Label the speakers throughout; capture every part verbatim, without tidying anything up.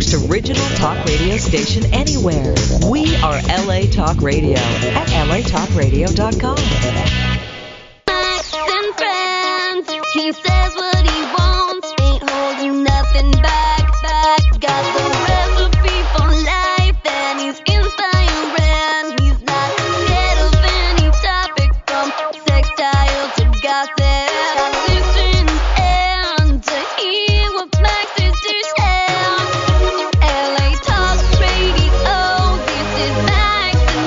Speaker 1: most original talk radio station anywhere. We are L A Talk Radio at L A talk radio dot com.
Speaker 2: Max and friends, he says what he wants, ain't holding nothing back, back. Got the recipe for life, and he's inspiring. He's not scared of any topic, from sextile to gossip. Listen and to hear what Max is to share. L A Talk Radio, this is Max and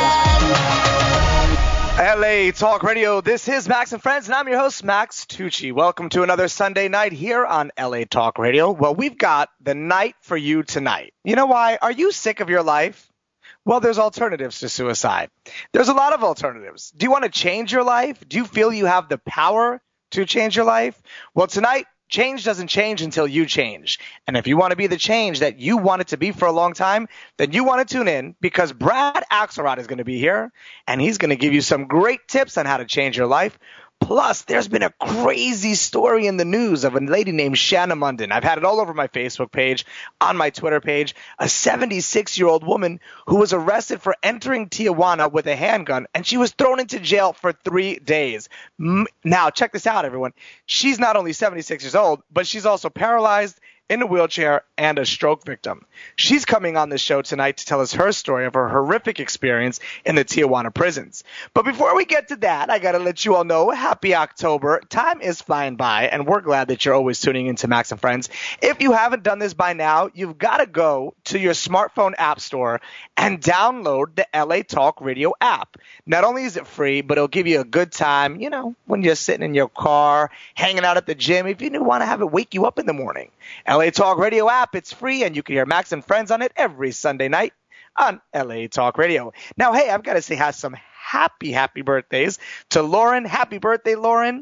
Speaker 2: Friends.
Speaker 3: L A Talk Radio, this is Max and Friends, and I'm your host, Max Tucci. Welcome to another Sunday night here on L A Talk Radio. Well, we've got the night for you tonight. You know why? Are you sick of your life? Well, there's alternatives to suicide. There's a lot of alternatives. Do you want to change your life? Do you feel you have the power to change your life? Well, tonight, change doesn't change until you change. And if you want to be the change that you want it to be for a long time, then you want to tune in, because Brad Axelrod is going to be here, and he's going to give you some great tips on how to change your life. Plus, there's been a crazy story in the news of a lady named Shanna Munden. I've had it all over my Facebook page, on my Twitter page. A seventy-six-year-old woman who was arrested for entering Tijuana with a handgun, and she was thrown into jail for three days. Now, check this out, everyone. She's not only seventy-six years old, but she's also paralyzed, in a wheelchair, and a stroke victim. She's coming on the show tonight to tell us her story of her horrific experience in the Tijuana prisons. But before we get to that, I got to let you all know, happy October. Time is flying by, and we're glad that you're always tuning into Max and Friends. If you haven't done this by now, you've got to go to your smartphone app store and download the L A Talk Radio app. Not only is it free, but it'll give you a good time, you know, when you're sitting in your car, hanging out at the gym, if you want to have it wake you up in the morning. L A Talk Radio app, it's free, and you can hear Max and Friends on it every Sunday night on L A Talk Radio. Now, hey, I've got to say have some happy, happy birthdays to Lauren. Happy birthday, Lauren.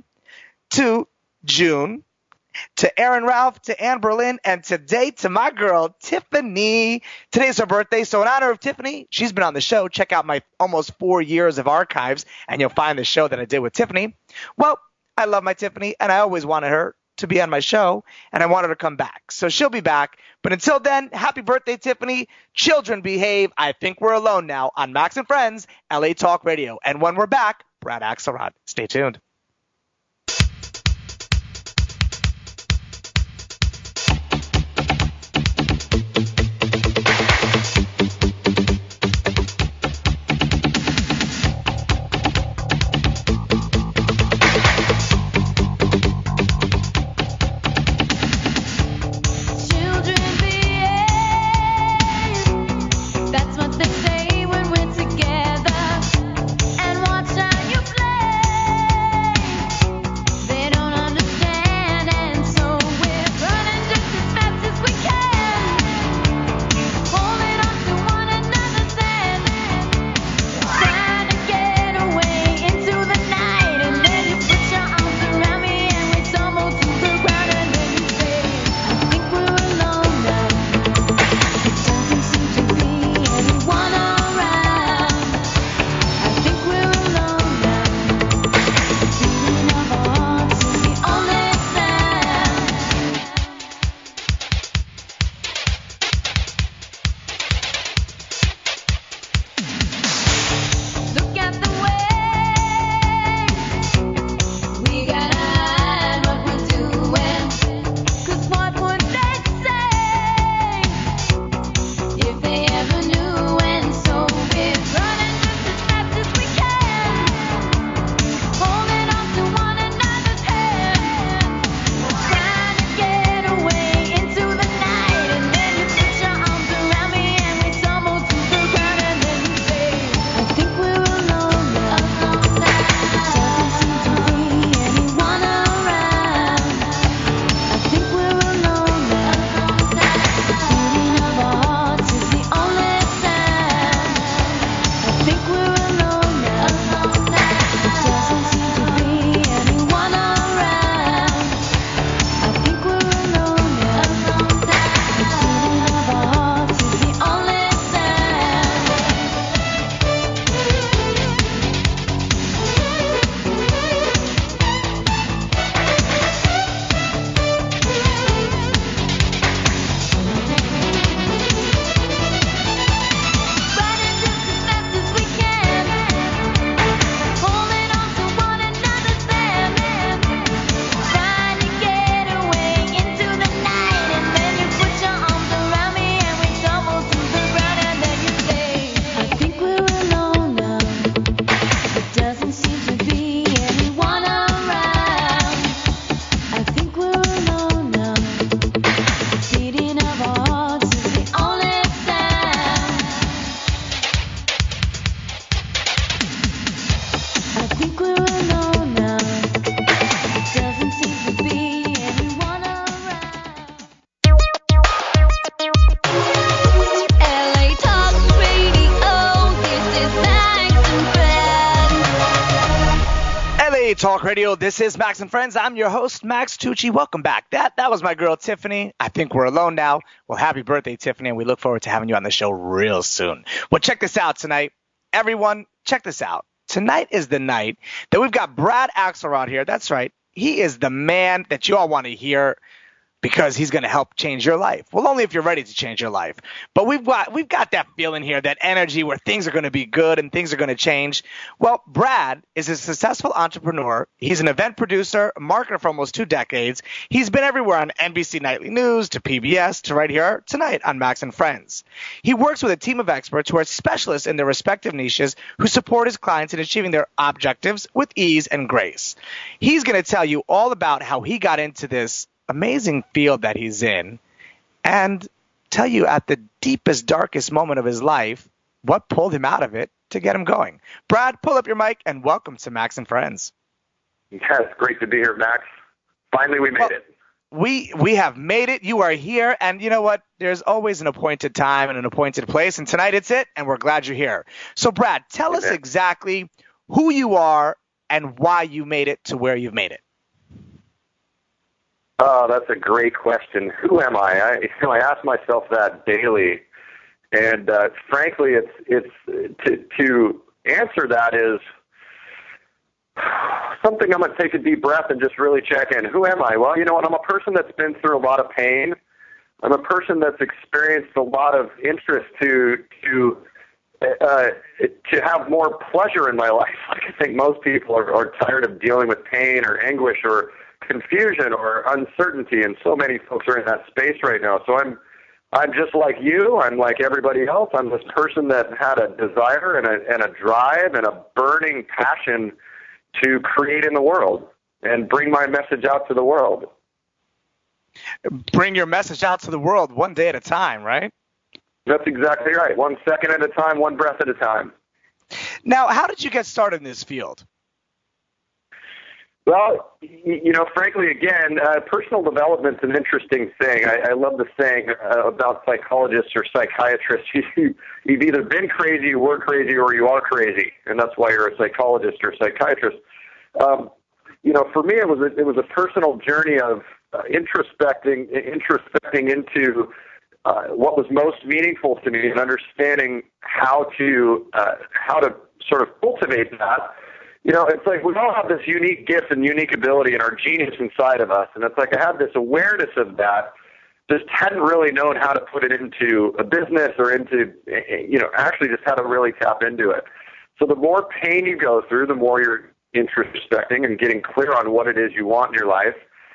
Speaker 3: To June. To Aaron Ralph, to Ann Berlin, and today to my girl, Tiffany. Today's her birthday, so in honor of Tiffany, she's been on the show. Check out my almost four years of archives, and you'll find the show that I did with Tiffany. Well, I love my Tiffany, and I always wanted her to be on my show, and I wanted her to come back. So she'll be back. But until then, happy birthday, Tiffany. Children behave. I think we're alone now on Max and Friends, L A Talk Radio. And when we're back, Brad Axelrod. Stay tuned.
Speaker 2: Together, and watch how you play.
Speaker 3: Talk Radio. This is Max and Friends. I'm your host, Max Tucci. Welcome back. That that was my girl, Tiffany. I think we're alone now. Well, happy birthday, Tiffany, and we look forward to having you on the show real soon. Well, check this out tonight. Everyone, check this out. Tonight is the night that we've got Brad Axelrod here. That's right. He is the man that you all want to hear because he's going to help change your life. Well, only if you're ready to change your life. But we've got we've got that feeling here, that energy where things are going to be good and things are going to change. Well, Brad is a successful entrepreneur. He's an event producer, a marketer for almost two decades. He's been everywhere on N B C Nightly News to P B S to right here tonight on Max and Friends. He works with a team of experts who are specialists in their respective niches who support his clients in achieving their objectives with ease and grace. He's going to tell you all about how he got into this amazing field that he's in and tell you at the deepest, darkest moment of his life what pulled him out of it to get him going. Brad, pull up your mic and welcome to Max and Friends.
Speaker 4: Yeah, it's great to be here, Max. Finally, we made well, it.
Speaker 3: We we have made it. You are here. And you know what? There's always an appointed time and an appointed place. And tonight it's it. And we're glad you're here. So, Brad, tell Amen. us exactly who you are and why you made it to where you've made it.
Speaker 4: Oh, that's a great question. Who am I? I, you know, I ask myself that daily, and uh, frankly, it's it's to to answer that is something I'm going to take a deep breath and just really check in. Who am I? Well, you know what? I'm a person that's been through a lot of pain. I'm a person that's experienced a lot of interest to to uh, to have more pleasure in my life. Like I think most people are, are tired of dealing with pain or anguish or confusion or uncertainty, and so many folks are in that space right now. So I'm I'm just like you. I'm like everybody else. I'm this person that had a desire and a, and a drive and a burning passion to create in the world and bring my message out to the world.
Speaker 3: Bring your message out to the world one day at a time, right?
Speaker 4: That's exactly right. One second at a time, one breath at a time.
Speaker 3: Now, how did you get started in this field?
Speaker 4: Well, you know, frankly, again, uh, personal development's an interesting thing. I, I love the saying uh, about psychologists or psychiatrists. You, you've either been crazy, you were crazy, or you are crazy, and that's why you're a psychologist or psychiatrist. Um, you know, for me, it was a, it was a personal journey of uh, introspecting, introspecting into uh, what was most meaningful to me and understanding how to uh, how to sort of cultivate that. You know, it's like we all have this unique gift and unique ability and our genius inside of us. And it's like I had this awareness of that, just hadn't really known how to put it into a business or into, you know, actually just how to really tap into it. So the more pain you go through, the more you're introspecting and getting clear on what it is you want in your life.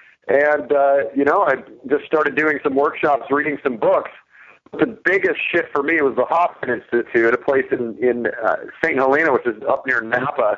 Speaker 4: And, uh, you know, I just started doing some workshops, reading some books. The biggest shift for me was the Hoffman Institute, a place in, in uh, Saint Helena, which is up near Napa.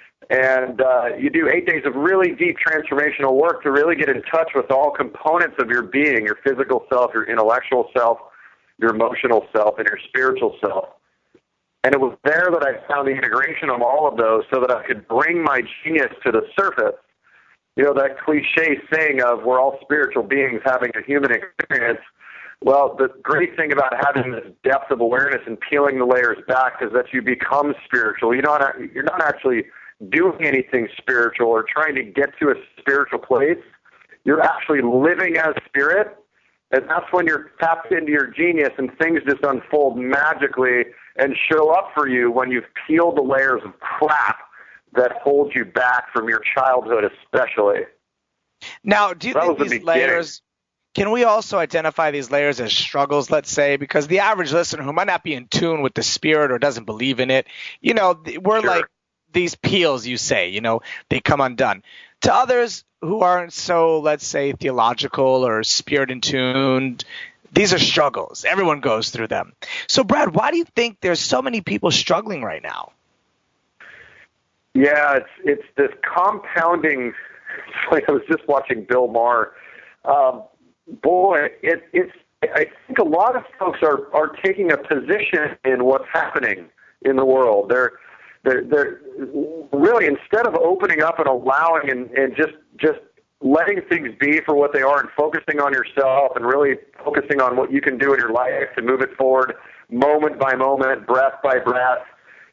Speaker 4: And uh, you do eight days of really deep transformational work to really get in touch with all components of your being, your physical self, your intellectual self, your emotional self, and your spiritual self. And it was there that I found the integration of all of those so that I could bring my genius to the surface. You know, that cliche saying of we're all spiritual beings having a human experience. Well, the great thing about having this depth of awareness and peeling the layers back is that you become spiritual. You're not, you're not actually doing anything spiritual or trying to get to a spiritual place. You're actually living as spirit, and that's when you're tapped into your genius and things just unfold magically and show up for you when you've peeled the layers of crap that hold you back from your childhood especially.
Speaker 3: Now, do you
Speaker 4: that
Speaker 3: think
Speaker 4: was the
Speaker 3: these layers, can we also identify these layers as struggles, let's say, because the average listener who might not be in tune with the spirit or doesn't believe in it, you know, we're
Speaker 4: Sure.
Speaker 3: like, these peels, you say, you know, they come undone. To others who aren't so, let's say, theological or spirit in tuned, these are struggles. Everyone goes through them. So, Brad, why do you think there's so many people struggling right now?
Speaker 4: Yeah, it's it's this compounding. Like I was just watching Bill Maher. Um, boy, it, it's. I think a lot of folks are are taking a position in what's happening in the world. They're They're, they're really, instead of opening up and allowing and, and just just letting things be for what they are and focusing on yourself and really focusing on what you can do in your life to move it forward moment by moment, breath by breath,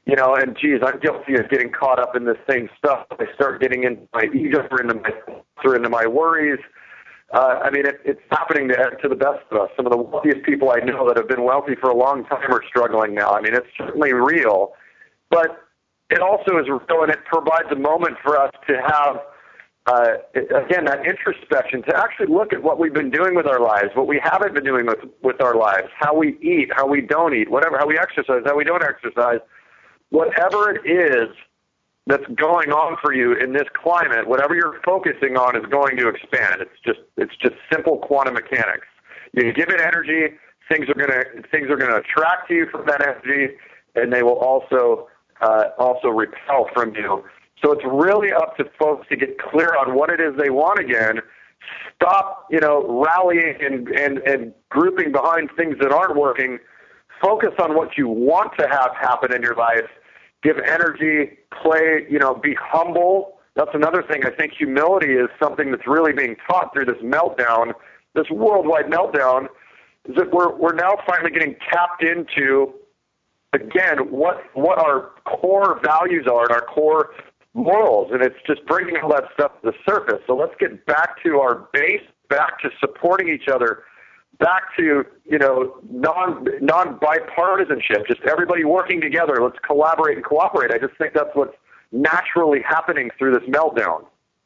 Speaker 4: you know, and geez, I'm guilty of getting caught up in this same stuff. I start getting into my ego or into my, or into my worries. Uh, I mean, it, it's happening to, to the best of us. Some of the wealthiest people I know that have been wealthy for a long time are struggling now. I mean, it's certainly real, but it also is real, and it provides a moment for us to have, uh, again, that introspection, to actually look at what we've been doing with our lives, what we haven't been doing with, with our lives, how we eat, how we don't eat, whatever, how we exercise, how we don't exercise. Whatever it is that's going on for you in this climate, whatever you're focusing on is going to expand. It's just it's just simple quantum mechanics. You give it energy, things are gonna things are gonna attract to you from that energy, and they will also uh, also repel from you. So it's really up to folks to get clear on what it is they want again. Stop, you know, rallying and, and, and grouping behind things that aren't working. Focus on what you want to have happen in your life. Give energy, play, you know, be humble. That's another thing. I think humility is something that's really being taught through this meltdown, this worldwide meltdown, is that we're, we're now finally getting tapped into, again, what, what our core values are and our core morals. And it's just bringing all that stuff to the surface. So let's get back to our base, back to supporting each other, back to, you know, non, non-bipartisanship, just everybody working together. Let's collaborate and cooperate. I just think that's what's naturally happening through this meltdown.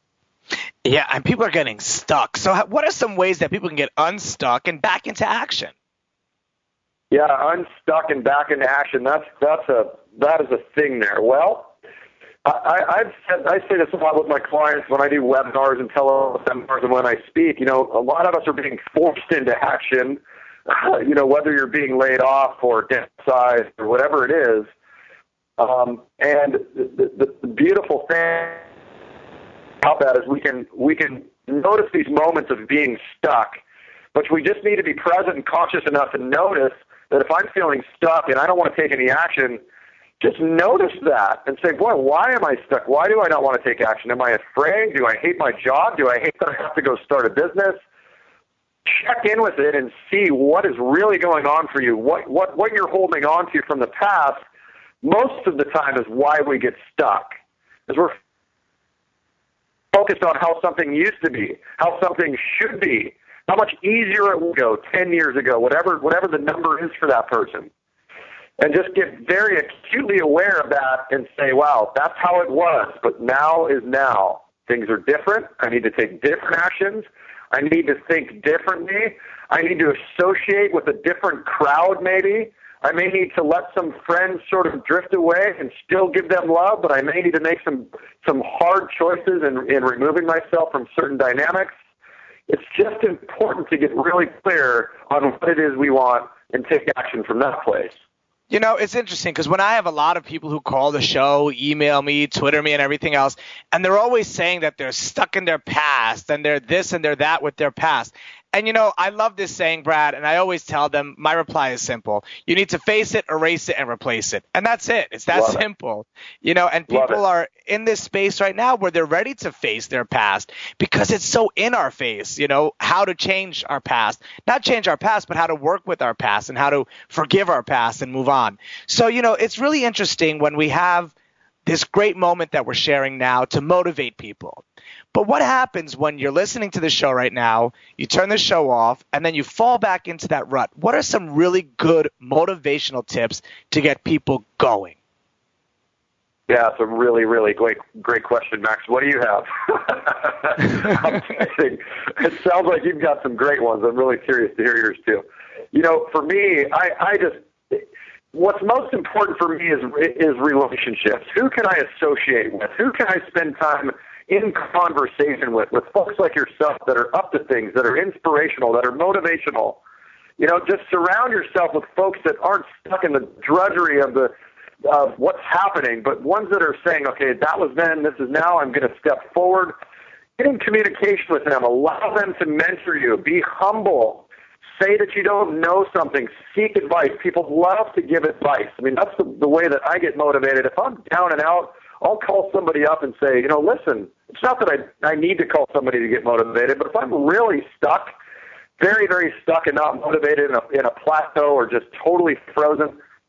Speaker 3: Yeah, and people are getting stuck. So what are some ways that people can get unstuck and back into action?
Speaker 4: Yeah, unstuck and back into action. That's that's a that is a thing there. Well, I, I've said, I say this a lot with my clients when I do webinars and teleseminars and when I speak. You know, a lot of us are being forced into action, uh, you know, whether you're being laid off or downsized or whatever it is. Um, and the, the, the beautiful thing about that is we can, we can notice these moments of being stuck, but we just need to be present and conscious enough to notice that if I'm feeling stuck and I don't want to take any action, just notice that and say, boy, why am I stuck? Why do I not want to take action? Am I afraid? Do I hate my job? Do I hate that I have to go start a business? Check in with it and see what is really going on for you. What, what, what you're holding on to from the past most of the time is why we get stuck. Because we're focused on how something used to be, how something should be, how much easier it will go ten years ago, whatever, whatever the number is for that person. And just get very acutely aware of that and say, wow, that's how it was, but now is now. Things are different. I need to take different actions. I need to think differently. I need to associate with a different crowd maybe. I may need to let some friends sort of drift away and still give them love, but I may need to make some, some hard choices in, in removing myself from certain dynamics. It's just important to get really clear on what it is we want and take action from that place.
Speaker 3: You know, it's interesting because when I have a lot of people who call the show, email me, Twitter me, and everything else, and they're always saying that they're stuck in their past and they're this and they're that with their past. And, you know, I love this saying, Brad, and I always tell them my reply is simple. You need to face it, erase it, and replace it. And that's it. It's that
Speaker 4: Love
Speaker 3: simple. It. You know, and people are in this space right now where they're ready to face their past because it's so in our face, you know, how to change our past. Not change our past, but how to work with our past and how to forgive our past and move on. So, you know, it's really interesting when we have this great moment that we're sharing now to motivate people. But what happens when you're listening to the show right now, you turn the show off, and then you fall back into that rut? What are some really good motivational tips to get people going?
Speaker 4: Yeah, it's a really, really great, great question, Max. What do you have? I'm kidding. It sounds like you've got some great ones. I'm really curious to hear yours too. You know, for me, I, I just what's most important for me is is relationships. Who can I associate with? Who can I spend time in conversation with, with folks like yourself that are up to things, that are inspirational, that are motivational? You know, just surround yourself with folks that aren't stuck in the drudgery of the of what's happening, but ones that are saying, okay, that was then, this is now, I'm going to step forward. Get in communication with them. Allow them to mentor you. Be humble. Say that you don't know something. Seek advice. People love to give advice. I mean, that's the, the way that I get motivated. If I'm down and out, I'll call somebody up and say, you know, listen, it's not that I, I need to call somebody to get motivated, but if I'm really stuck, very, very stuck and not motivated in a, in a plateau or just totally frozen,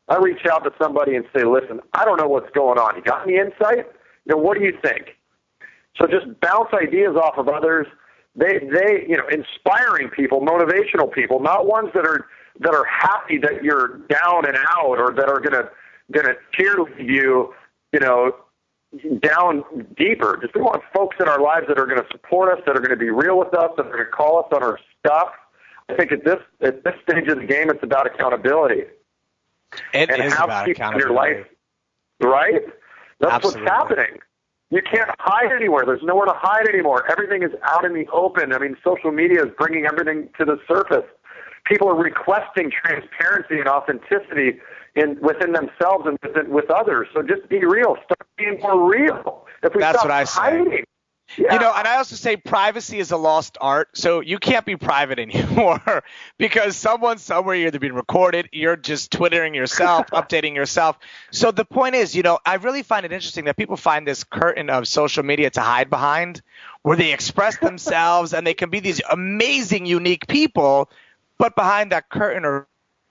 Speaker 4: I reach out to somebody and say, listen, I don't know what's going on. You got any insight? You know, what do you think? So just bounce ideas off of others. They, they, you know, inspiring people, motivational people, not ones that are that are happy that you're down and out, or that are gonna gonna cheerlead you, you know, down deeper. Just we want folks in our lives that are going to support us, that are going to be real with us, that are going to call us on our stuff. I think at this at this stage of the game, it's about accountability.
Speaker 3: It
Speaker 4: and
Speaker 3: is
Speaker 4: have
Speaker 3: about
Speaker 4: people in
Speaker 3: accountability.
Speaker 4: your life, right? That's
Speaker 3: Absolutely.
Speaker 4: what's happening. You can't hide anywhere. There's nowhere to hide anymore. Everything is out in the open. I mean, social media is bringing everything to the surface. People are requesting transparency and authenticity in within themselves and within, with others. So just be real. Start being more real. If we
Speaker 3: That's
Speaker 4: stop
Speaker 3: what I say.
Speaker 4: hiding. Yeah.
Speaker 3: You know, and I also say privacy is a lost art, so you can't be private anymore because someone somewhere, you're either being recorded, you're just twittering yourself, updating yourself. So the point is, you know, I really find it interesting that people find this curtain of social media to hide behind, where they express themselves and they can be these amazing, unique people, but behind that curtain or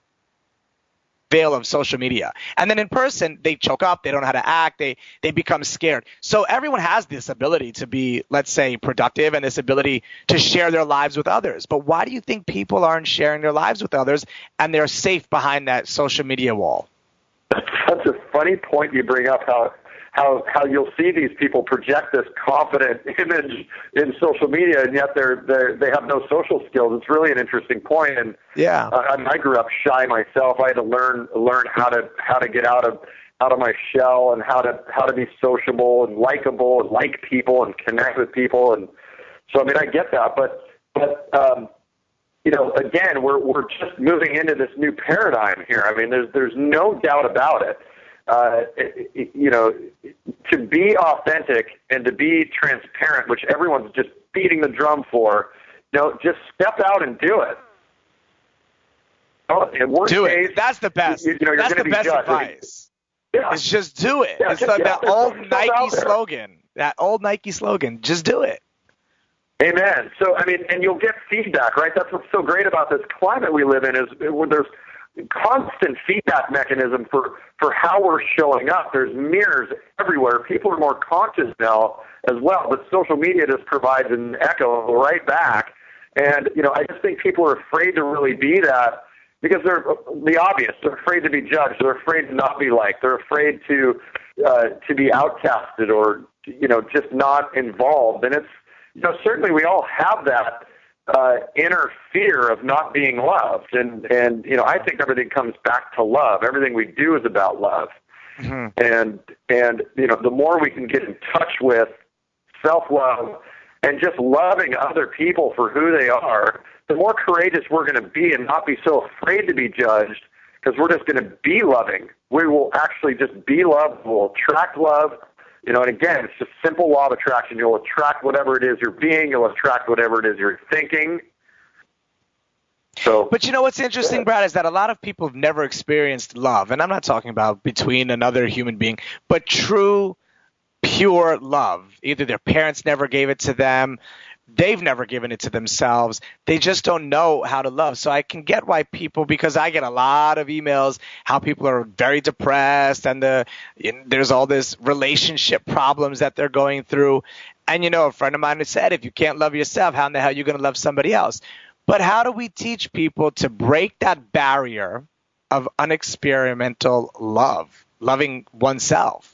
Speaker 3: veil of social media. And then in person, they choke up, they don't know how to act, they they become scared. So everyone has this ability to be, let's say, productive, and this ability to share their lives with others. But why do you think people aren't sharing their lives with others and they're safe behind that social media wall?
Speaker 4: That's such a funny point you bring up, how how how you'll see these people project this confident image in social media, and yet they're they they have no social skills. It's really an interesting point. And
Speaker 3: Yeah.
Speaker 4: uh, I, mean, I grew up shy myself. I had to learn learn how to how to get out of out of my shell, and how to how to be sociable and likable and like people and connect with people. And so, I mean, I get that, but but um, you know, again, we're we're just moving into this new paradigm here. I mean, there's there's no doubt about it. Uh, it, it, you know, to be authentic and to be transparent, which everyone's just beating the drum for, you know, just step out and do it. Oh, in worst
Speaker 3: Do
Speaker 4: case,
Speaker 3: it. That's the best.
Speaker 4: You, you know, you're
Speaker 3: That's
Speaker 4: going to
Speaker 3: the
Speaker 4: be
Speaker 3: best
Speaker 4: judged.
Speaker 3: advice.
Speaker 4: Yeah.
Speaker 3: It's just do it.
Speaker 4: Yeah,
Speaker 3: it's
Speaker 4: just
Speaker 3: like
Speaker 4: get
Speaker 3: that
Speaker 4: out there,
Speaker 3: old
Speaker 4: put yourself
Speaker 3: Nike
Speaker 4: out there.
Speaker 3: slogan. That old Nike slogan. Just do it.
Speaker 4: Amen. So, I mean, and you'll get feedback, right? That's what's so great about this climate we live in, is where there's constant feedback mechanism for, for how we're showing up. There's mirrors everywhere. People are more conscious now as well, but social media just provides an echo right back. And, you know, I just think people are afraid to really be that, because they're the obvious. They're afraid to be judged. They're afraid to not be liked. They're afraid to uh, to be outcasted, or, you know, just not involved. And it's, you know, certainly we all have that uh, inner fear of not being loved. And, and, you know, I think everything comes back to love. Everything we do is about love. Mm-hmm. And, and, you know, the more we can get in touch with self-love and just loving other people for who they are, the more courageous we're going to be and not be so afraid to be judged, because we're just going to be loving. We will actually just be loved. We'll attract love. You know, and again, it's just simple law of attraction. You'll attract whatever it is you're being. You'll attract whatever it is you're thinking. So,
Speaker 3: but you know what's interesting, Brad, is that a lot of people have never experienced love. And I'm not talking about between another human being, but true, pure love. Either their parents never gave it to them, they've never given it to themselves. They just don't know how to love. So I can get why people, because I get a lot of emails, how people are very depressed, and the and there's all this relationship problems that they're going through. And, you know, a friend of mine has said, if you can't love yourself, how in the hell are you going to love somebody else? But how do we teach people to break that barrier of unexperimental love, loving oneself?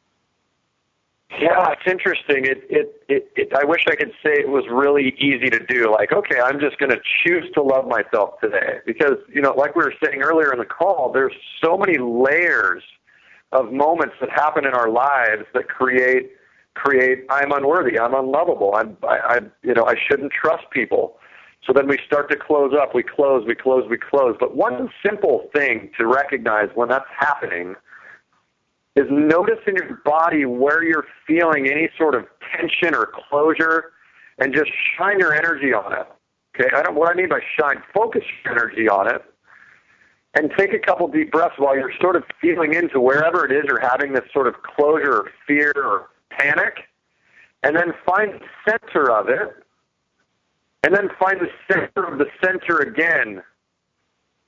Speaker 4: Yeah, it's interesting. It, it, it, it, I wish I could say it was really easy to do. Like, okay, I'm just going to choose to love myself today. Because, you know, like we were saying earlier in the call, there's so many layers of moments that happen in our lives that create, create, I'm unworthy, I'm unlovable, I'm, I, I, you know, I shouldn't trust people. So then we start to close up, we close, we close, we close. But one simple thing to recognize when that's happening is notice in your body where you're feeling any sort of tension or closure, and just shine your energy on it. Okay, I don't. What I mean by shine, focus your energy on it, and take a couple deep breaths while you're sort of feeling into wherever it is you're having this sort of closure or fear or panic, and then find the center of it, and then find the center of the center again,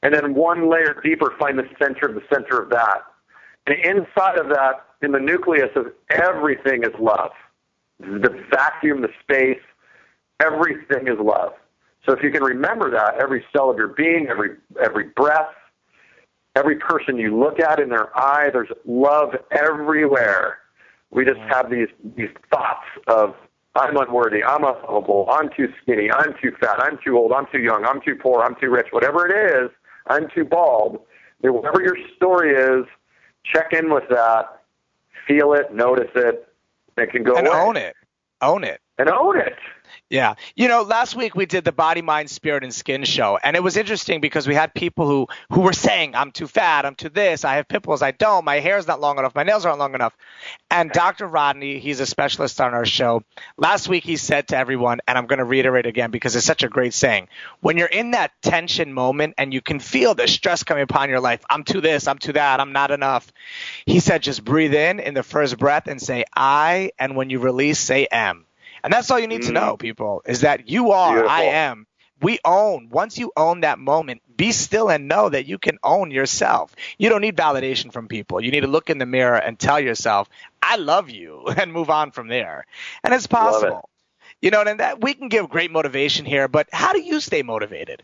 Speaker 4: And then one layer deeper, find the center of the center of that. And inside of that, in the nucleus of everything is love. The vacuum, the space, everything is love. So if you can remember that, every cell of your being, every every breath, every person you look at in their eye, there's love everywhere. We just have these these thoughts of, I'm unworthy, I'm unlovable, I'm too skinny, I'm too fat, I'm too old, I'm too young, I'm too poor, I'm too rich, whatever it is, I'm too bald. Whatever your story is, check in with that, feel it, notice it, and it can go
Speaker 3: and
Speaker 4: away.
Speaker 3: own it. Own it.
Speaker 4: And own it.
Speaker 3: Yeah. You know, last week we did the Body, Mind, Spirit, and Skin show, and it was interesting because we had people who, who were saying, I'm too fat, I'm too this, I have pimples, I don't, my hair's not long enough, my nails aren't long enough. And Doctor Rodney, he's a specialist on our show, last week he said to everyone, and I'm going to reiterate again because it's such a great saying, when you're in that tension moment and you can feel the stress coming upon your life, I'm too this, I'm too that, I'm not enough. He said, just breathe in in the first breath and say I, and when you release, say am. And that's all you need mm. to know, people, is that you are, Beautiful. I am. We own. Once you own that moment, be still and know that you can own yourself. You don't need validation from people. You need to look in the mirror and tell yourself, I love you, and move on from there. And it's possible. It. You know, and that we can give great motivation here, but how do you stay motivated?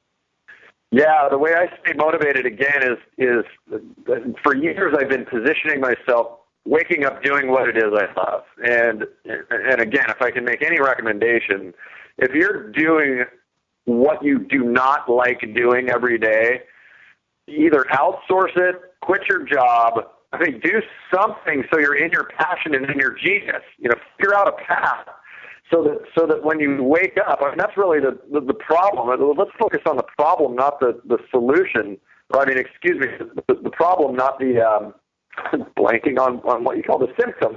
Speaker 4: Yeah, the way I stay motivated, again, is is for years I've been positioning myself, waking up doing what it is I love. And and again, if I can make any recommendation, if you're doing what you do not like doing every day, either outsource it, quit your job, I mean, do something so you're in your passion and in your genius. You know, figure out a path so that so that when you wake up, I mean, that's really the, the, the problem. Let's focus on the problem, not the, the solution. Or, I mean, excuse me, the, the problem, not the um, blanking on, on what you call the symptom.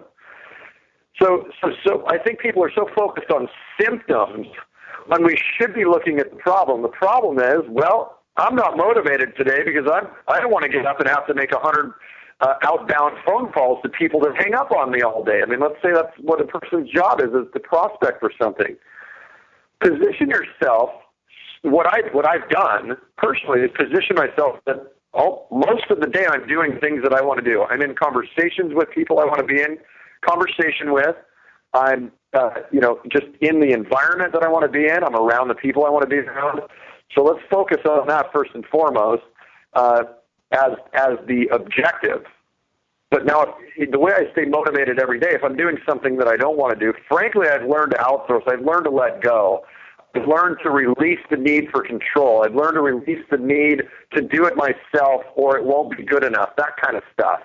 Speaker 4: So, so, so I think people are so focused on symptoms when we should be looking at the problem. The problem is, well, I'm not motivated today because I'm, I don't want to get up and have to make a hundred uh, outbound phone calls to people that hang up on me all day. I mean, let's say that's what a person's job is, is to prospect for something. Position yourself. What I what I've done personally is position myself that all, most of the day I'm doing things that I want to do. I'm in conversations with people I want to be in conversation with. I'm, uh, you know, just in the environment that I want to be in. I'm around the people I want to be around. So let's focus on that first and foremost uh, as as the objective. But now, if, the way I stay motivated every day, if I'm doing something that I don't want to do, frankly, I've learned to outsource. I've learned to let go. I've learned to release the need for control. I've learned to release the need to do it myself or it won't be good enough, that kind of stuff.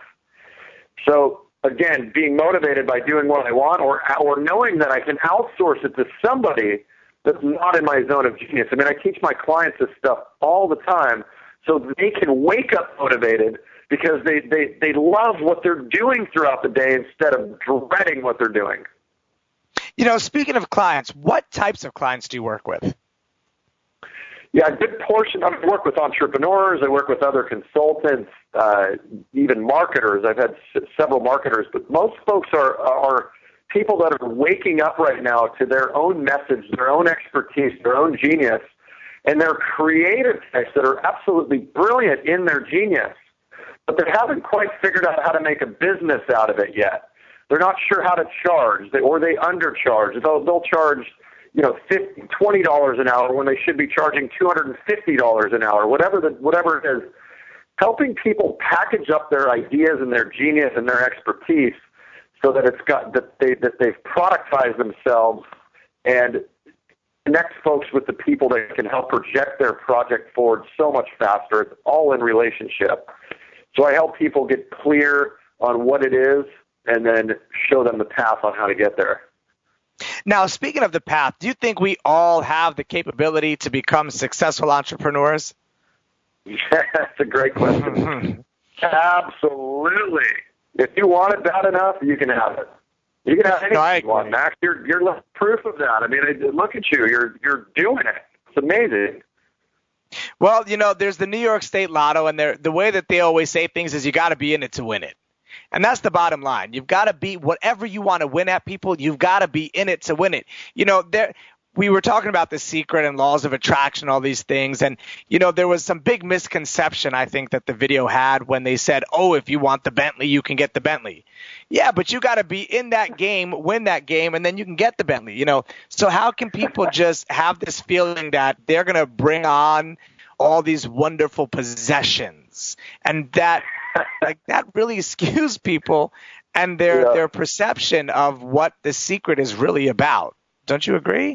Speaker 4: So, again, being motivated by doing what I want or or knowing that I can outsource it to somebody that's not in my zone of genius. I mean, I teach my clients this stuff all the time so they can wake up motivated because they, they, they love what they're doing throughout the day instead of dreading what they're doing.
Speaker 3: You know, speaking of clients, what types of clients do you work with?
Speaker 4: Yeah, a good portion. I work with entrepreneurs. I work with other consultants, uh, even marketers. I've had s- several marketers, but most folks are are people that are waking up right now to their own message, their own expertise, their own genius, and they're creative types that are absolutely brilliant in their genius, but they haven't quite figured out how to make a business out of it yet. They're not sure how to charge, or they undercharge. They'll, they'll charge, you know, fifty, twenty dollars an hour when they should be charging two hundred fifty dollars an hour, whatever the, whatever it is. Helping people package up their ideas and their genius and their expertise so that it's got that they that they've productized themselves and connect folks with the people that can help project their project forward so much faster. It's all in relationship. So I help people get clear on what it is and then show them the path on how to get there.
Speaker 3: Now, speaking of the path, do you think we all have the capability to become successful entrepreneurs?
Speaker 4: Yeah, that's a great question. Absolutely. If you want it bad enough, you can have it. You can have anything
Speaker 3: no,
Speaker 4: you want, Max. You're you're proof of that. I mean, look at you. You're you're doing it. It's amazing.
Speaker 3: Well, you know, there's the New York State Lotto, and the way that they always say things is you got to be in it to win it. And that's the bottom line. You've got to be whatever you want to win at, people. You've got to be in it to win it. You know, there we were talking about The Secret and laws of attraction, all these things. And, you know, there was some big misconception, I think, that the video had when they said, oh, if you want the Bentley, you can get the Bentley. Yeah, but you got to be in that game, win that game, and then you can get the Bentley, you know. So how can people just have this feeling that they're going to bring on all these wonderful possessions, and that like that really skews people and their yeah. their perception of what The Secret is really about? Don't you agree?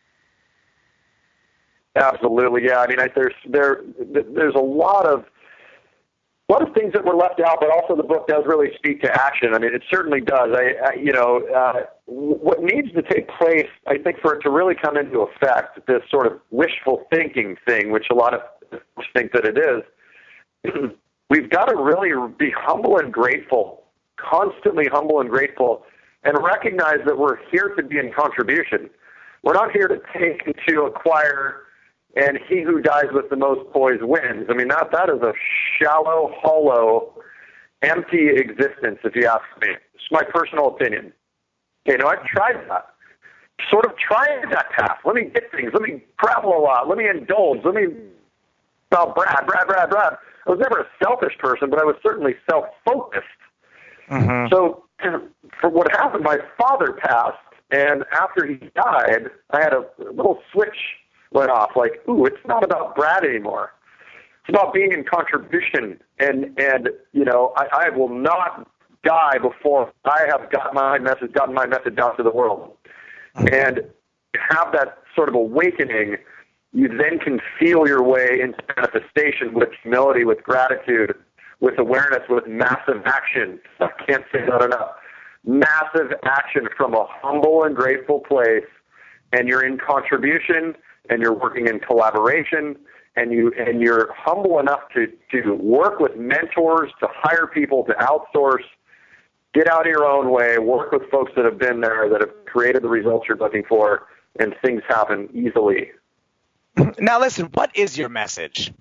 Speaker 4: Absolutely, yeah. I mean, I, there's there there's a lot of a lot of things that were left out, but also the book does really speak to action. I mean, it certainly does. I, I you know, uh, what needs to take place, I think, for it to really come into effect, this sort of wishful thinking thing, which a lot of folks think that it is. We've got to really be humble and grateful, constantly humble and grateful, and recognize that we're here to be in contribution. We're not here to take and to acquire, and he who dies with the most poise wins. I mean, that that is a shallow, hollow, empty existence, if you ask me. It's my personal opinion. Okay, now I've tried that. Sort of tried that path. Let me get things. Let me travel a lot. Let me indulge. Let me, well, Brad, Brad, Brad, Brad. I was never a selfish person, but I was certainly self-focused. Mm-hmm. So for what happened, my father passed, and after he died, I had a little switch went off, like, ooh, it's not about Brad anymore. It's about being in contribution, and, and you know, I, I will not die before I have got my message, gotten my message out to the world. And have that sort of awakening, you then can feel your way into manifestation with humility, with gratitude, with awareness, with massive action. I can't say that enough. Massive action from a humble and grateful place, and you're in contribution, and you're working in collaboration, and you and you're humble enough to to work with mentors, to hire people, to outsource, get out of your own way, work with folks that have been there, that have created the results you're looking for, and things happen easily.
Speaker 3: Now listen, what is your message?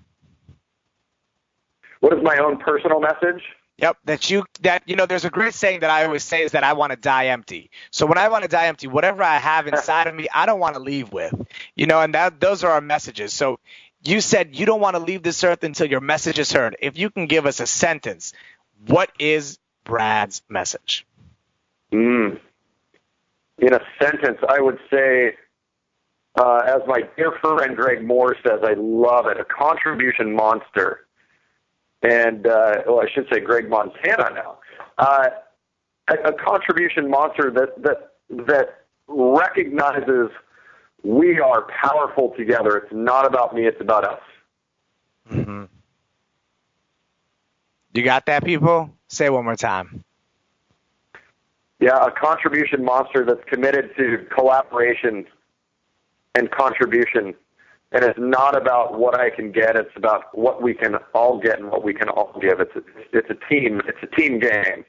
Speaker 4: What is my own personal message?
Speaker 3: Yep, that you that you know, there's a great saying that I always say is that I want to die empty. So when I want to die empty, whatever I have inside of me, I don't want to leave with. You know, and that those are our messages. So you said you don't want to leave this earth until your message is heard. If you can give us a sentence, what is Brad's message?
Speaker 4: Mm. In a sentence, I would say, uh, as my dear friend Greg Moore says, I love it, a contribution monster. And, uh, well, I should say Greg Montana now. Uh, a, a contribution monster that, that, that recognizes we are powerful together. It's not about me, it's about us.
Speaker 3: Mm-hmm. You got that, people? Say it one more time.
Speaker 4: Yeah, a contribution monster that's committed to collaboration and contribution. And it's not about what I can get. It's about what we can all get and what we can all give. It's a, it's a team. It's a team game.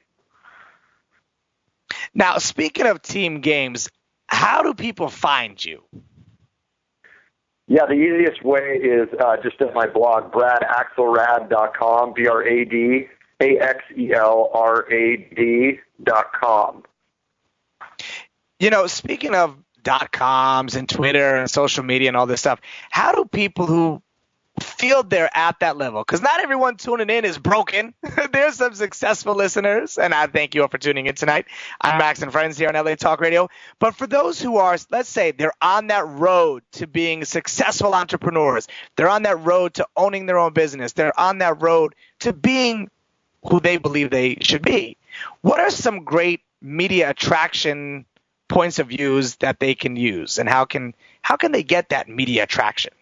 Speaker 3: Now, speaking of team games, how do people find you?
Speaker 4: Yeah, the easiest way is uh, just at my blog, brad axelrad dot com, B R A D A X E L R A D dot com.
Speaker 3: You know, speaking of dot coms and Twitter and social media and all this stuff, how do people who feel they're at that level, because not everyone tuning in is broken. There's some successful listeners, and I thank you all for tuning in tonight. I'm Max and Friends here on L A Talk Radio. But for those who are, let's say, they're on that road to being successful entrepreneurs, they're on that road to owning their own business, they're on that road to being who they believe they should be, what are some great media attraction points of views that they can use, and how can how can they get that media attraction?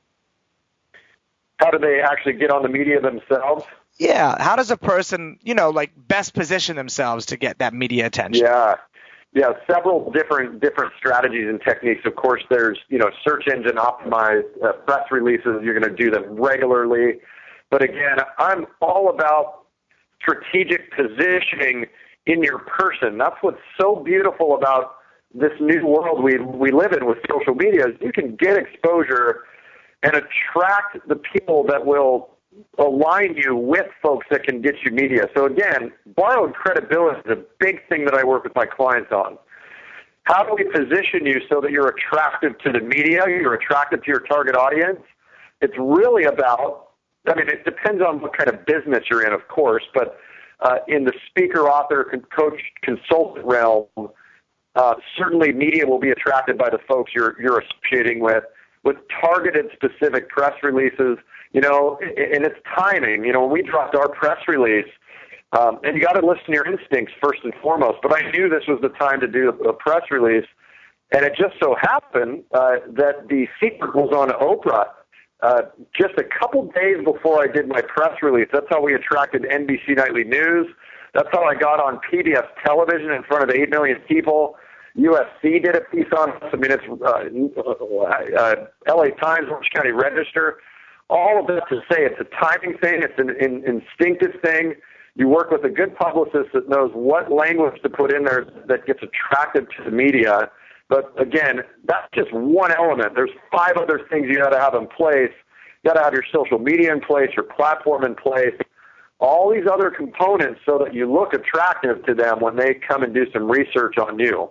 Speaker 4: How do they actually get on the media themselves?
Speaker 3: Yeah, how does a person, you know, like best position themselves to get that media attention?
Speaker 4: Yeah, yeah, several different different strategies and techniques. Of course, there's, you know, search engine optimized uh, press releases. You're going to do them regularly, but again, I'm all about strategic positioning in your person. That's what's so beautiful about this new world we we live in with social media, is you can get exposure and attract the people that will align you with folks that can get you media. So again, borrowed credibility is a big thing that I work with my clients on. how do we position you so that you're attractive to the media, you're attractive to your target audience? It's really about, I mean, it depends on what kind of business you're in, of course, but uh, in the speaker, author, con- coach, consultant realm, uh, certainly media will be attracted by the folks you're, you're associating with, with targeted specific press releases, you know, and it's timing. You know, when we dropped our press release, Um, and you got to listen to your instincts first and foremost. But I knew this was the time to do a press release, and it just so happened uh, that the secret was on Oprah uh, just a couple days before I did my press release. That's how we attracted N B C Nightly News. That's how I got on P B S television in front of eight million people. U S C did a piece on us. I mean, it's uh, uh, L A Times, Orange County Register. All of that to say it's a timing thing. It's an, an instinctive thing. You work with a good publicist that knows what language to put in there that gets attractive to the media. But again, that's just one element. There's five other things you got to have in place. You got to have your social media in place, your platform in place, all these other components so that you look attractive to them when they come and do some research on you.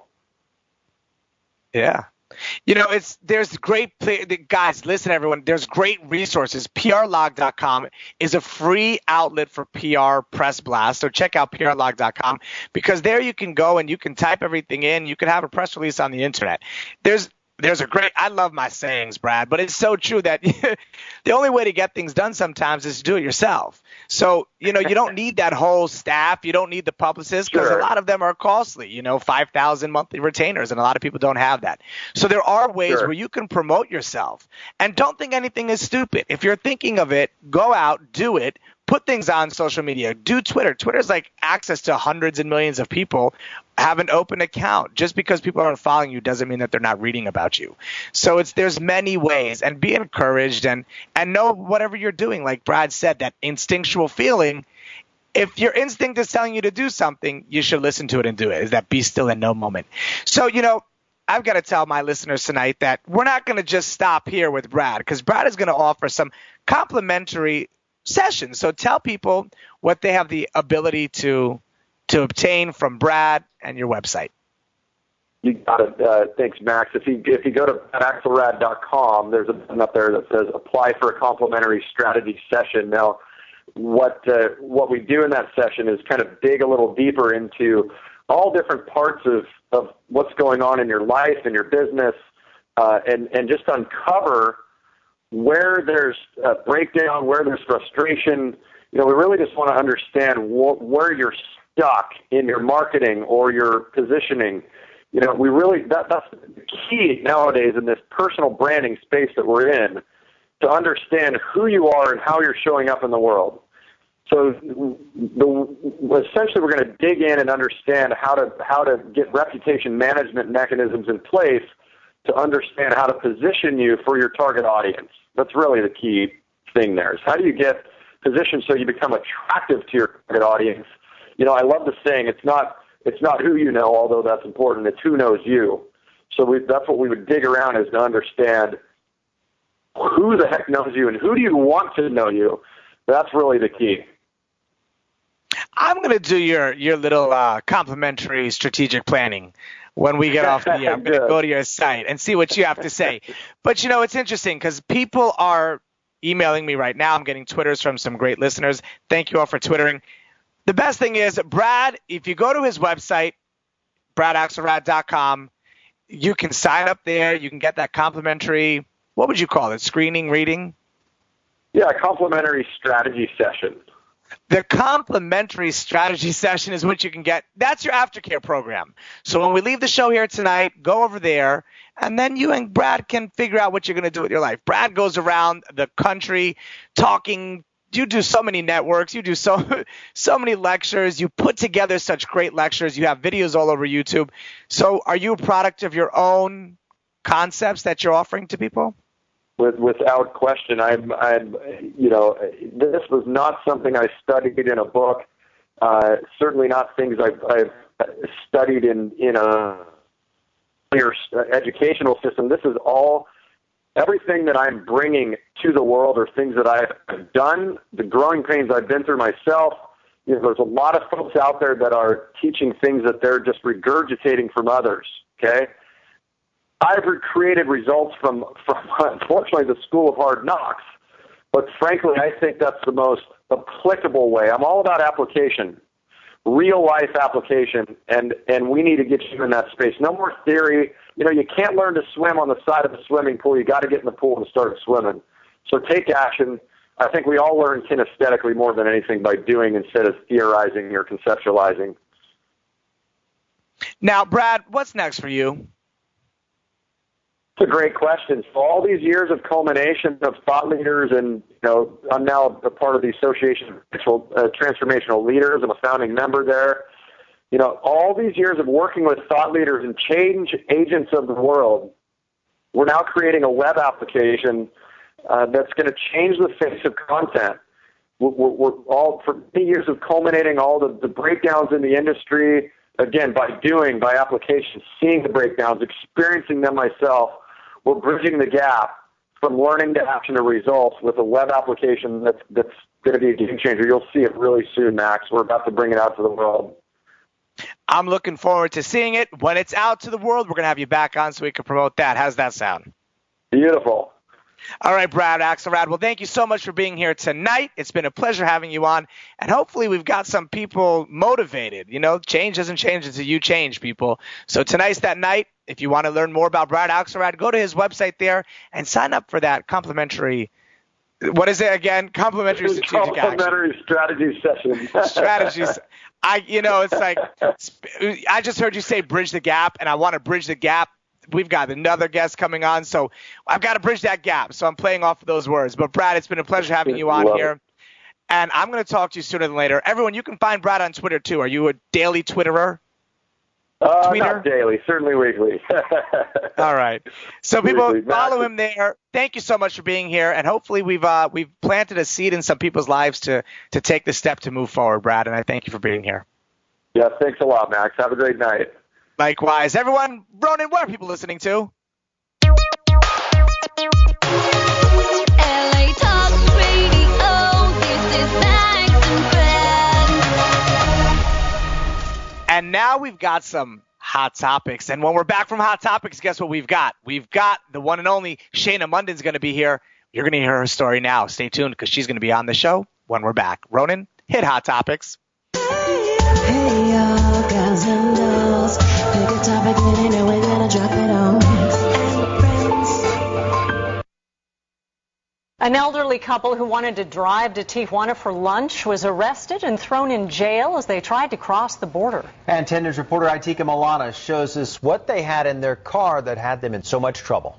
Speaker 3: Yeah. You know, it's there's great guys. Listen, everyone. There's great resources. P R log dot com is a free outlet for P R press blast. So check out P R log dot com because there you can go and you can type everything in. You can have a press release on the internet. There's There's a great – I love my sayings, Brad, but it's so true that the only way to get things done sometimes is to do it yourself. So, you know, you don't need that whole staff. You don't need the publicists because
Speaker 4: Sure.
Speaker 3: a lot of them are costly, you know, five thousand monthly retainers, and a lot of people don't have that. So there are ways
Speaker 4: Sure.
Speaker 3: where you can promote yourself. And don't think anything is stupid. If you're thinking of it, go out, do it. Put things on social media. Do Twitter. Twitter's like access to hundreds and millions of people. Have an open account. Just because people aren't following you doesn't mean that they're not reading about you. So it's there's many ways, and be encouraged and and know whatever you're doing. Like Brad said, that instinctual feeling. If your instinct is telling you to do something, you should listen to it and do it. Is that be still and no moment. So, you know, I've got to tell my listeners tonight that we're not going to just stop here with Brad, because Brad is going to offer some complimentary sessions. So tell people what they have the ability to to obtain from Brad and your website.
Speaker 4: You got it. Uh, thanks, Max. If you if you go to brad axelrad dot com, there's a button up there that says apply for a complimentary strategy session. Now, what uh, what we do in that session is kind of dig a little deeper into all different parts of, of what's going on in your life and your business, uh, and, and just uncover where there's a breakdown, where there's frustration. You know, we really just want to understand wh- where you're stuck in your marketing or your positioning. You know, we really, that, that's the key nowadays in this personal branding space that we're in, to understand who you are and how you're showing up in the world. So the, essentially we're going to dig in and understand how to, how to get reputation management mechanisms in place to understand how to position you for your target audience. That's really the key thing there, is how do you get positioned so you become attractive to your target audience. You know, I love the saying, it's not it's not who you know, although that's important, it's who knows you. So we, that's what we would dig around, is to understand who the heck knows you and who do you want to know you. That's really the key.
Speaker 3: I'm going to do your, your little uh, complimentary strategic planning when we get off the air. I'm going to go to your site and see what you have to say. But, you know, it's interesting because people are emailing me right now. I'm getting Twitters from some great listeners. Thank you all for Twittering. The best thing is, Brad, if you go to his website, brad axelrad dot com, you can sign up there. You can get that complimentary, what would you call it, screening, reading?
Speaker 4: Yeah, complimentary strategy session.
Speaker 3: The complimentary strategy session is what you can get. That's your aftercare program. So when we leave the show here tonight, go over there, and then you and Brad can figure out what you're going to do with your life. Brad goes around the country talking. You do so many networks. You do so so many lectures. You put together such great lectures. You have videos all over YouTube. So are you a product of your own concepts that you're offering to people?
Speaker 4: With, without question, I'm, I'm, you know, this was not something I studied in a book. Uh, certainly not things I've, I've studied in in a clear educational system. This is all, everything that I'm bringing to the world are things that I've done, the growing pains I've been through myself. You know, there's a lot of folks out there that are teaching things that they're just regurgitating from others. okay? I've created results from, from, unfortunately, the school of hard knocks. But frankly, I think that's the most applicable way. I'm all about application, real-life application, and, and we need to get you in that space. No more theory. You know, you can't learn to swim on the side of a swimming pool. You got to get in the pool and start swimming. So take action. I think we all learn kinesthetically more than anything by doing instead of theorizing or conceptualizing.
Speaker 3: Now, Brad, what's next for you?
Speaker 4: It's a great question. So all these years of culmination of thought leaders, and you know, I'm now a part of the Association of uh, Transformational Leaders. I'm a founding member there. You know, all these years of working with thought leaders and change agents of the world, we're now creating a web application uh, that's going to change the face of content. We're, we're all, for many years of culminating all the, the breakdowns in the industry, again, by doing, by application, seeing the breakdowns, experiencing them myself. We're bridging the gap from learning to action to results with a web application that's, that's going to be a game changer. You'll see it really soon, Max. We're about to bring it out to the world.
Speaker 3: I'm looking forward to seeing it. When it's out to the world, we're going to have you back on so we can promote that. How's that sound?
Speaker 4: Beautiful.
Speaker 3: All right, Brad Axelrad. Well, thank you so much for being here tonight. It's been a pleasure having you on, and hopefully we've got some people motivated. You know, change doesn't change until you change, people. So tonight's that night. If you want to learn more about Brad Axelrad, go to his website there and sign up for that complimentary – what is it again? Complimentary strategic
Speaker 4: complimentary
Speaker 3: action.
Speaker 4: strategy session.
Speaker 3: Strategies. I, you know, it's like I just heard you say bridge the gap, and I want to bridge the gap. We've got another guest coming on, so I've got to bridge that gap. So I'm playing off of those words. But, Brad, it's been a pleasure having you on
Speaker 4: Love
Speaker 3: here.
Speaker 4: It.
Speaker 3: And I'm going to talk to you sooner than later. Everyone, you can find Brad on Twitter, too. Are you a daily Twitterer?
Speaker 4: Uh,
Speaker 3: Tweeter?
Speaker 4: Not daily, certainly weekly.
Speaker 3: All right. So people
Speaker 4: Weekly.
Speaker 3: follow him there. Thank you so much for being here, and hopefully we've uh, we've planted a seed in some people's lives to to take the step to move forward, Brad. And I thank you for being here.
Speaker 4: Yeah, thanks a lot, Max. Have a great night.
Speaker 3: Likewise, everyone. Ronan, what are people listening to?
Speaker 2: L A Talk Radio, this is Max and Friends.
Speaker 3: And now we've got some hot topics. And when we're back from hot topics, guess what we've got? We've got the one and only Shayna Munden's going to be here. You're going to hear her story now. Stay tuned because she's going to be on the show when we're back. Ronan, hit hot topics.
Speaker 5: Hey y'all, guys and dolls, pick a topic and you know we're gonna drop it on Max and Friends.
Speaker 6: An elderly couple who wanted to drive to Tijuana for lunch was arrested and thrown in jail as they tried to cross the border.
Speaker 7: And ten News reporter Itika Milana shows us what they had in their car that had them in so much trouble.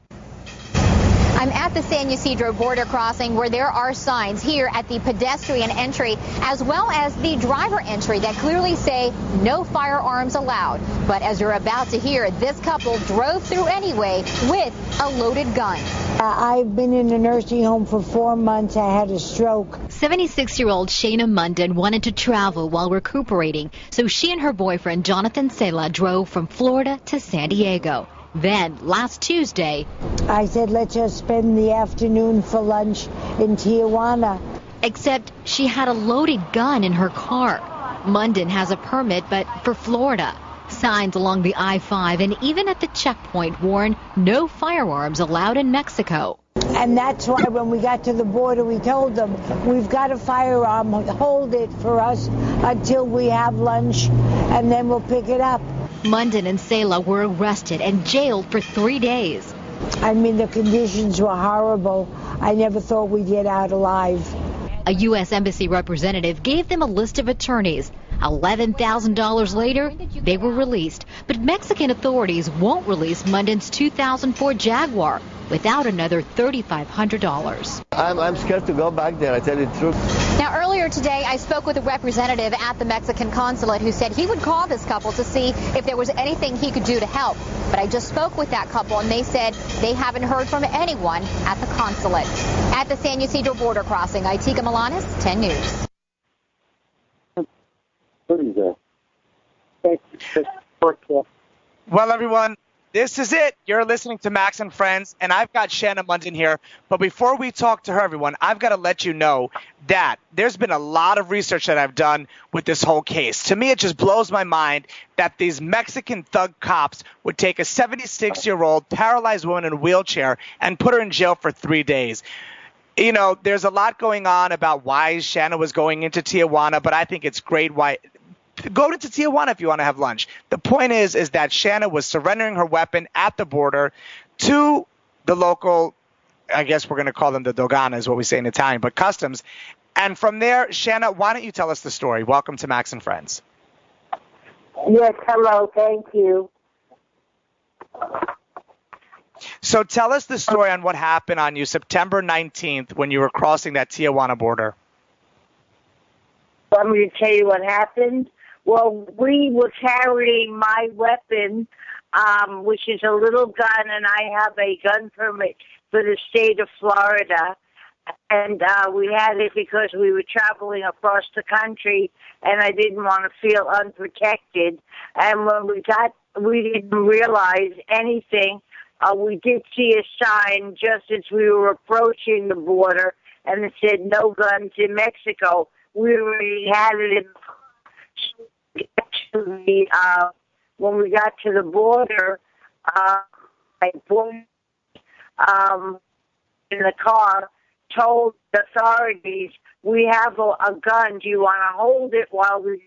Speaker 8: I'm at the San Ysidro border crossing where there are signs here at the pedestrian entry as well as the driver entry that clearly say no firearms allowed. But as you're about to hear, this couple drove through anyway with a loaded gun.
Speaker 9: Uh, I've been in a nursing home for four months. I had a stroke.
Speaker 10: seventy-six-year-old Shayna Munden wanted to travel while recuperating, so she and her boyfriend Jonathan Sela drove from Florida to San Diego. Then, last Tuesday,
Speaker 9: I said, let's just spend the afternoon for lunch in Tijuana.
Speaker 10: Except she had a loaded gun in her car. Munden has a permit, but for Florida. Signs along the I five and even at the checkpoint warn no firearms allowed in Mexico.
Speaker 9: And that's why when we got to the border, we told them, we've got a firearm, hold it for us until we have lunch, and then we'll pick it up.
Speaker 10: Munden and Sela were arrested and jailed for three days.
Speaker 9: I mean, the conditions were horrible. I never thought we'd get out alive.
Speaker 10: A U S Embassy representative gave them a list of attorneys. eleven thousand dollars later, they were released. But Mexican authorities won't release Munden's two thousand four Jaguar without another three thousand five hundred dollars.
Speaker 11: I'm, I'm scared to go back there, I tell you the truth.
Speaker 8: Now, earlier today, I spoke with a representative at the Mexican consulate who said he would call this couple to see if there was anything he could do to help. But I just spoke with that couple, and they said they haven't heard from anyone at the consulate. At the San Ysidro border crossing, Itika Milanes, ten News.
Speaker 3: Well, everyone, This is it. You're listening to Max and Friends, and I've got Shanna Munden here. But before we talk to her, everyone, I've got to let you know that there's been a lot of research that I've done with this whole case. To me, it just blows my mind that these Mexican thug cops would take a seventy-six-year-old paralyzed woman in a wheelchair and put her in jail for three days. You know, there's a lot going on about why Shanna was going into Tijuana, but I think it's great why – go to Tijuana if you want to have lunch. The point is, is that Shanna was surrendering her weapon at the border to the local, I guess we're going to call them the Dogana is what we say in Italian, but customs. And from there, Shanna, why don't you tell us the story? Welcome to Max and Friends.
Speaker 12: Yes, hello, thank you.
Speaker 3: So tell us the story on what happened on you September nineteenth when you were crossing that Tijuana border.
Speaker 12: Want me to tell you what happened? Well, we were carrying my weapon, um, which is a little gun, and I have a gun permit for the state of Florida. And uh, we had it because we were traveling across the country, and I didn't want to feel unprotected. And when we got, we didn't realize anything. Uh, we did see a sign just as we were approaching the border, and it said, "No guns in Mexico." We already had it in actually, uh, when we got to the border, uh, my boy um, in the car told the authorities, "We have a, a gun. Do you want to hold it while we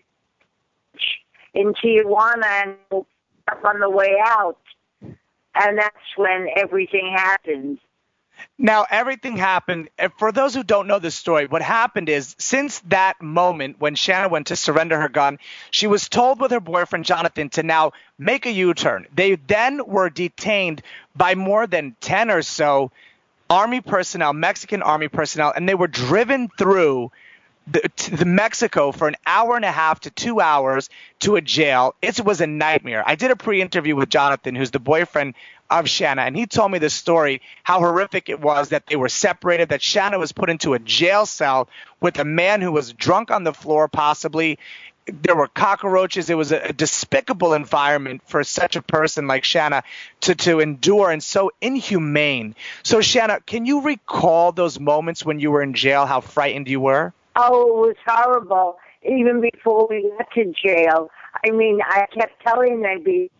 Speaker 12: in Tijuana and we'll up on the way out?" And that's when everything happened.
Speaker 3: Now, everything happened. For those who don't know the story, what happened is since that moment when Shanna went to surrender her gun, she was told with her boyfriend, Jonathan, to now make a U-turn. They then were detained by more than ten or so Army personnel, Mexican Army personnel, and they were driven through the, to the Mexico for an hour and a half to two hours to a jail. It was a nightmare. I did a pre-interview with Jonathan, who's the boyfriend of Shanna, and he told me the story, how horrific it was that they were separated, that Shanna was put into a jail cell with a man who was drunk on the floor, possibly. There were cockroaches. It was a, a despicable environment for such a person like Shanna to, to endure, and so inhumane. So, Shanna, can you recall those moments when you were in jail, how frightened you were?
Speaker 12: Oh, it was horrible, even before we got to jail. I mean, I kept telling them, they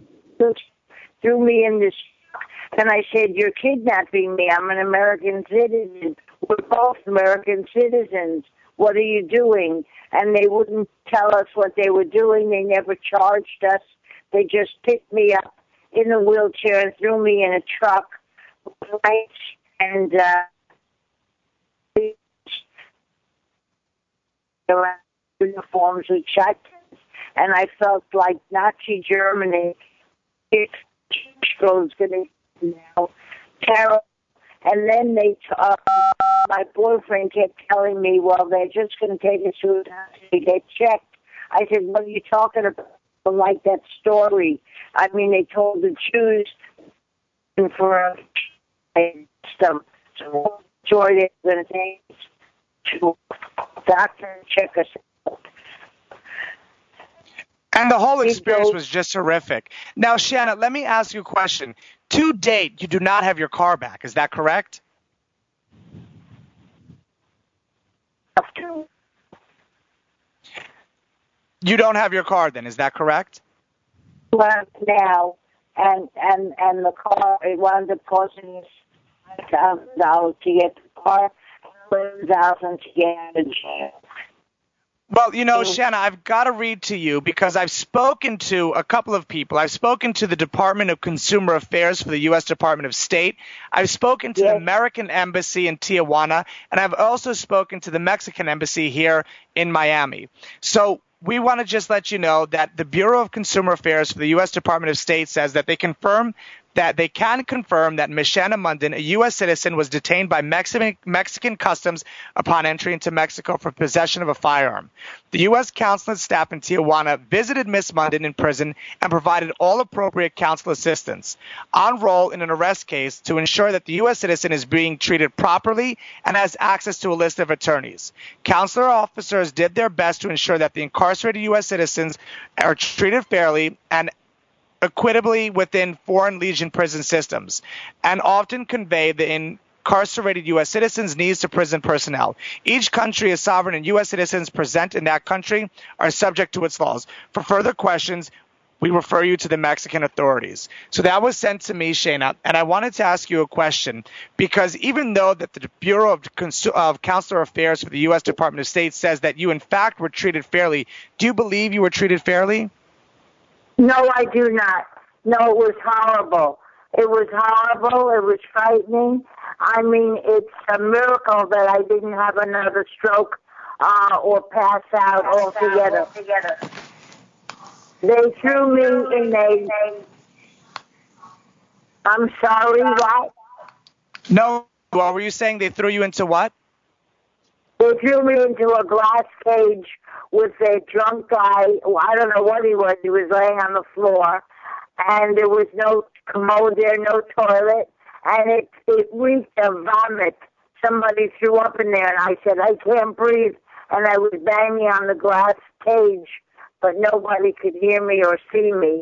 Speaker 12: threw me in this, and I said, "You're kidnapping me. I'm an American citizen. We're both American citizens. What are you doing?" And they wouldn't tell us what they were doing. They never charged us. They just picked me up in a wheelchair and threw me in a truck, right? And uh, uniforms with shotguns, and I felt like Nazi Germany. It was going to now terrible. And then they, uh, my boyfriend kept telling me, "Well, they're just going to take us to to get checked." I said, "What are you talking about?" I like that story. I mean, they told the Jews for a system, so sure they were going to take us to a doctor and check us out.
Speaker 3: And the whole experience was just horrific. Now, Shanna, let me ask you a question. To date, you do not have your car back. Is that correct? You don't have your car then. Is that correct?
Speaker 12: Well, now, and and and the car, it wound up costing us five thousand dollars to get the car, eleven thousand dollars to get out of jail.
Speaker 3: Well, you know, Shanna, I've got to read to you because I've spoken to a couple of people. I've spoken to the Department of Consumer Affairs for the U S Department of State. I've spoken to yes. the American Embassy in Tijuana, and I've also spoken to the Mexican Embassy here in Miami. So we want to just let you know that the Bureau of Consumer Affairs for the U S Department of State says that they confirm that they can confirm that Miz Shanna Munden, a U S citizen, was detained by Mexican, Mexican customs upon entry into Mexico for possession of a firearm. The U S consulate staff in Tijuana visited Miz Munden in prison and provided all appropriate counsel assistance on roll in an arrest case to ensure that the U S citizen is being treated properly and has access to a list of attorneys. Consular officers did their best to ensure that the incarcerated U S citizens are treated fairly and equitably within foreign legion prison systems and often convey the incarcerated U S citizens' needs to prison personnel. Each country is sovereign, and U S citizens present in that country are subject to its laws. For further questions, we refer you to the Mexican authorities. So that was sent to me, Shana, and I wanted to ask you a question, because even though that the Bureau of, Consu- of Consular Affairs for the U S Department of State says that you, in fact, were treated fairly, do you believe you were treated fairly?
Speaker 12: No, I do not. No, it was horrible. It was horrible. It was frightening. I mean, it's a miracle that I didn't have another stroke uh, or pass out pass altogether. Out altogether. They threw me in a... I'm sorry, what?
Speaker 3: No, what were you saying? They threw you into what?
Speaker 12: They threw me into a glass cage with a drunk guy. I don't know what he was. He was laying on the floor, and there was no commode there, no toilet, and it, it reeked of vomit. Somebody threw up in there, and I said, I can't breathe, and I was banging on the glass cage, but nobody could hear me or see me.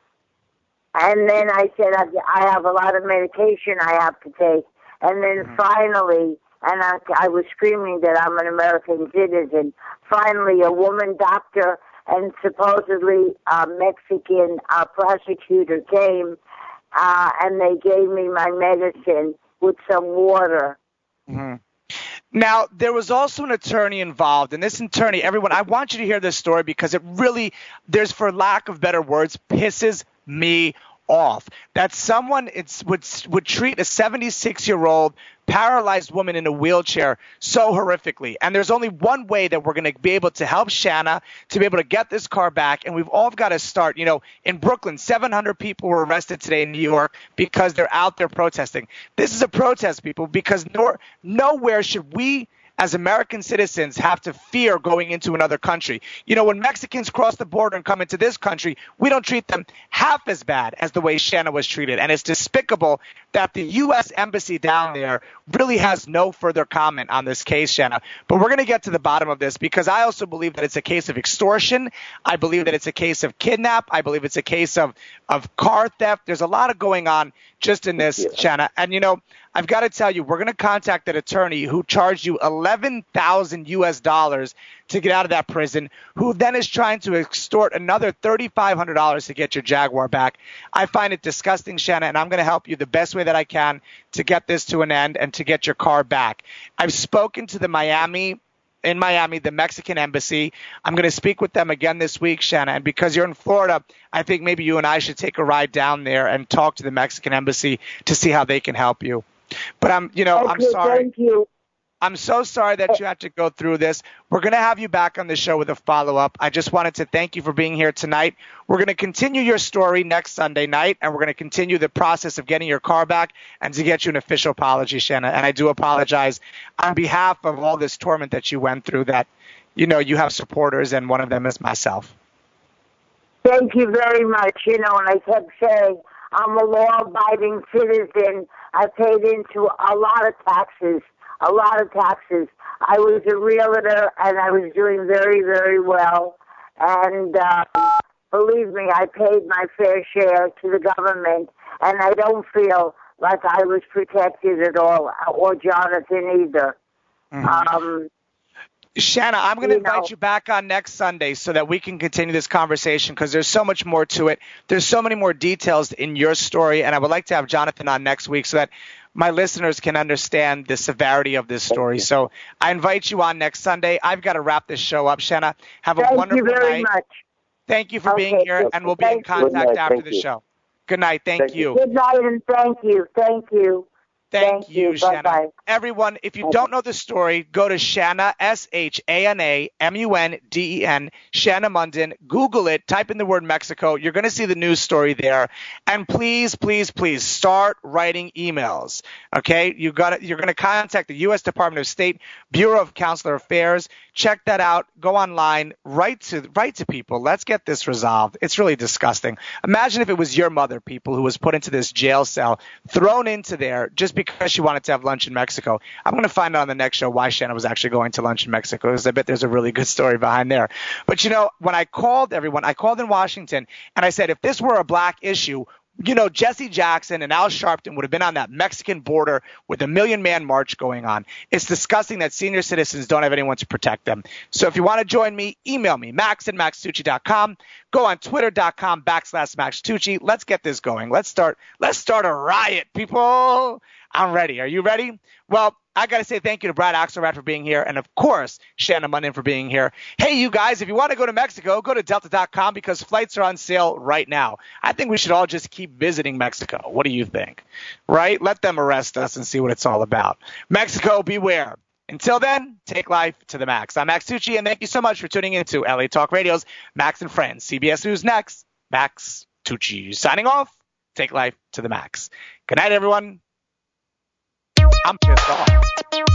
Speaker 12: And then I said, I have a lot of medication I have to take. And then finally, and I, I was screaming that I'm an American citizen, finally a woman doctor and supposedly a Mexican uh, prosecutor came, uh, and they gave me my medicine with some water.
Speaker 3: Mm-hmm. Now, there was also an attorney involved, and this attorney, everyone, I want you to hear this story because it really, there's, for lack of better words, pisses me off. That someone it's, would would treat a seventy-six-year-old paralyzed woman in a wheelchair so horrifically. And there's only one way that we're going to be able to help Shana to be able to get this car back, and we've all got to start. You know, in Brooklyn, seven hundred people were arrested today in New York because they're out there protesting. This is a protest, people, because nor, nowhere should we as American citizens have to fear going into another country. You know, when Mexicans cross the border and come into this country, we don't treat them half as bad as the way Shana was treated. And it's despicable that the U S Embassy down there really has no further comment on this case, Shana. But we're going to get to the bottom of this, because I also believe that it's a case of extortion. I believe that it's a case of kidnap. I believe it's a case of, of car theft. There's a lot of going on just in this, yeah. Shana. And, you know, I've got to tell you, we're going to contact that attorney who charged you eleven thousand U S dollars to get out of that prison, who then is trying to extort another thirty-five hundred dollars to get your Jaguar back. I find it disgusting, Shana, and I'm going to help you the best way that I can to get this to an end and to get your car back. I've spoken to the Miami in Miami, the Mexican embassy. I'm going to speak with them again this week, Shana. And because you're in Florida, I think maybe you and I should take a ride down there and talk to the Mexican embassy to see how they can help you. But I'm, you know,
Speaker 12: okay,
Speaker 3: I'm sorry.
Speaker 12: Thank you.
Speaker 3: I'm so sorry that you had to go through this. We're going to have you back on the show with a follow-up. I just wanted to thank you for being here tonight. We're going to continue your story next Sunday night, and we're going to continue the process of getting your car back and to get you an official apology, Shana. And I do apologize on behalf of all this torment that you went through, that, you know, you have supporters, and one of them is myself.
Speaker 12: Thank you very much. You know, and I kept saying, I'm a law-abiding citizen. I paid into a lot of taxes, a lot of taxes. I was a realtor, and I was doing very, very well. And uh, believe me, I paid my fair share to the government, and I don't feel like I was protected at all, or Jonathan either.
Speaker 3: Mm-hmm.
Speaker 12: Um,
Speaker 3: Shana, I'm going to
Speaker 12: you
Speaker 3: invite
Speaker 12: know,
Speaker 3: you back on next Sunday so that we can continue this conversation, because there's so much more to it. There's so many more details in your story, and I would like to have Jonathan on next week so that my listeners can understand the severity of this story. So I invite you on next Sunday. I've got to wrap this show up, Shana. Have a
Speaker 12: thank
Speaker 3: wonderful
Speaker 12: you very
Speaker 3: night.
Speaker 12: Much.
Speaker 3: Thank you for
Speaker 12: okay,
Speaker 3: being here, and we'll be in contact
Speaker 4: night,
Speaker 3: after the
Speaker 4: you.
Speaker 3: show. Good night. Thank,
Speaker 4: thank
Speaker 3: you.
Speaker 12: Good night, and thank you. Thank you.
Speaker 3: Thank,
Speaker 12: Thank
Speaker 3: you,
Speaker 12: you.
Speaker 3: Shana.
Speaker 12: Bye-bye.
Speaker 3: Everyone, if you don't know the story, go to Shana, S H A N A M U N D E N, Shana Munden. Google it. Type in the word Mexico. You're going to see the news story there. And please, please, please start writing emails. Okay? You got You're going to contact the U S Department of State, Bureau of Consular Affairs. Check that out. Go online. Write to write to people. Let's get this resolved. It's really disgusting. Imagine if it was your mother, people, who was put into this jail cell, thrown into there just because she wanted to have lunch in Mexico. Mexico. I'm going to find out on the next show why Shannon was actually going to lunch in Mexico, because I bet there's a really good story behind there. But, you know, when I called everyone, I called in Washington, and I said, if this were a black issue, you know, Jesse Jackson and Al Sharpton would have been on that Mexican border with a million-man march going on. It's disgusting that senior citizens don't have anyone to protect them. So if you want to join me, email me, max at max tucci dot com. Go on twitter.com backslash Max Tucci. Let's get this going. Let's start, let's start a riot, people. I'm ready. Are you ready? Well, I got to say thank you to Brad Axelrad for being here, and, of course, Shannon Munden for being here. Hey, you guys, if you want to go to Mexico, go to delta dot com because flights are on sale right now. I think we should all just keep visiting Mexico. What do you think? Right? Let them arrest us and see what it's all about. Mexico, beware. Until then, take life to the max. I'm Max Tucci, and thank you so much for tuning in to L A Talk Radio's Max and Friends. C B S News next. Max Tucci signing off. Take life to the max. Good night, everyone. I'm pissed off.